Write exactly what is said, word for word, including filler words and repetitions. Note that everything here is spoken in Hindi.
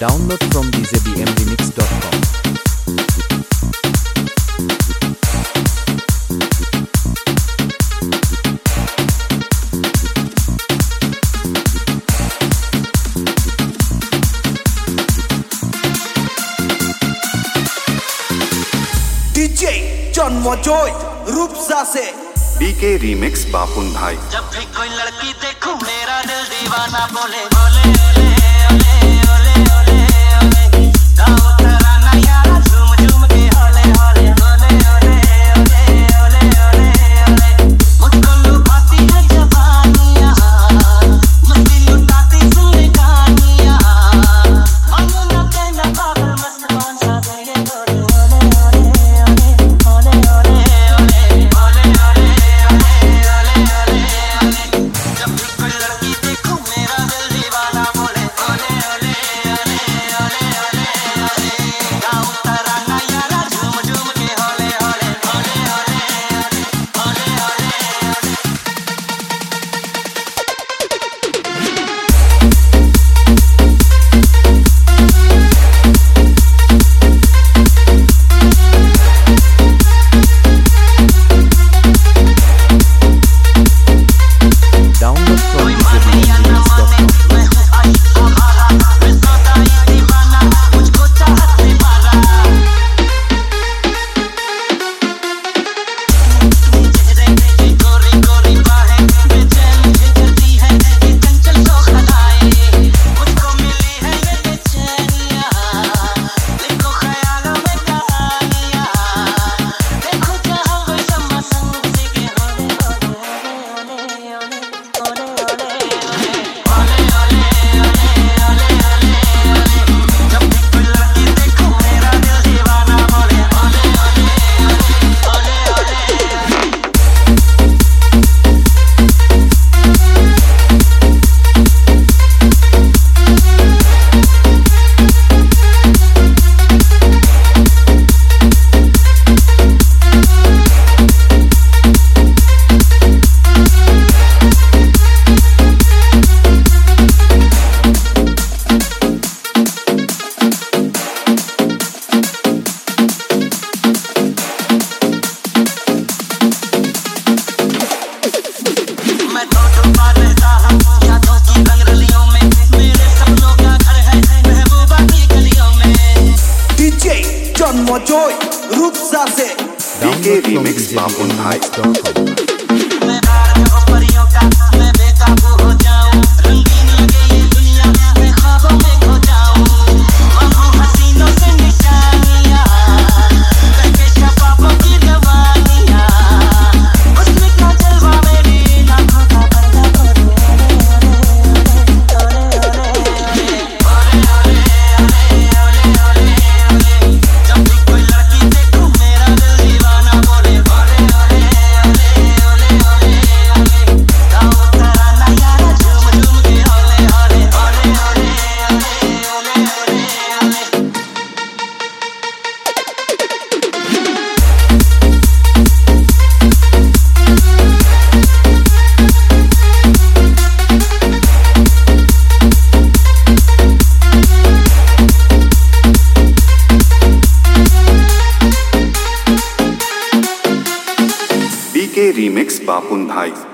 Download from d j b m remix dot com. DJ Janmajoy Rupsa से बीके रीमिक्स बापुन भाई। जब भी कोई लड़की देखूं मेरा दिल दीवाना बोले बोले ओले ओले ओले ओले गाँव तराना यारा झूम झूम के होले होले ओले ओले ओले ओले ओले ओले मुझको लुभाती है जवानियाँ मस्ती लुटाती सुन कहानियाँ हम न कहना पागल मस्त कौन सा देंगे ओले ओले ओले ओले ओले ओले ओले जन्म जोय रूपसा से बीके रीमिक्स बापुन भाई। बीके रीमिक्स बापुन भाई।